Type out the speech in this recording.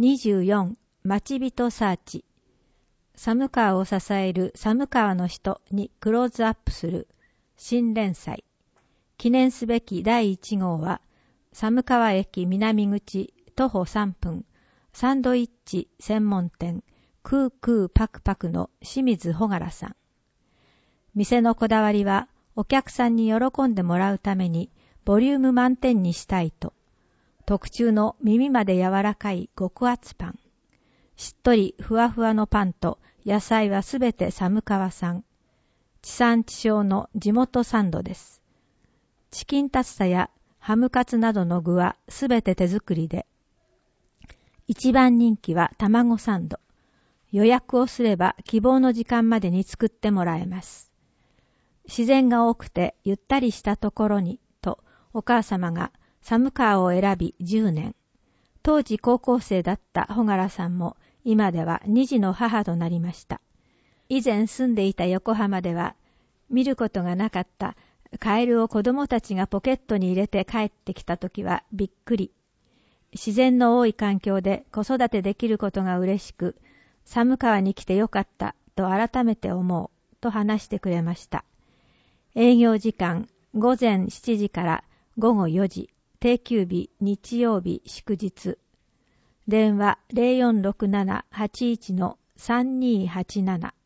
24町人サーチ、寒川を支える寒川の人にクローズアップする新連載。記念すべき第1号は寒川駅南口徒歩3分サンドイッチ専門店クークーパクパクの清水ほがらさん。店のこだわりはお客さんに喜んでもらうためにボリューム満点にしたいと、特注の耳まで柔らかい極厚パン、しっとりふわふわのパンと野菜はすべて寒川産、地産地消の地元サンドです。チキンタツタやハムカツなどの具はすべて手作りで、一番人気は卵サンド。予約をすれば希望の時間までに作ってもらえます。自然が多くてゆったりしたところにとお母様が寒川を選び10年。当時高校生だったほがらさんも今では2児の母となりました。以前住んでいた横浜では見ることがなかったカエルを子供たちがポケットに入れて帰ってきたときはびっくり。自然の多い環境で子育てできることが嬉しく、寒川に来てよかったと改めて思うと話してくれました。営業時間午前7時から午後4時、定休日日曜日祝日。電話 0467-81-3287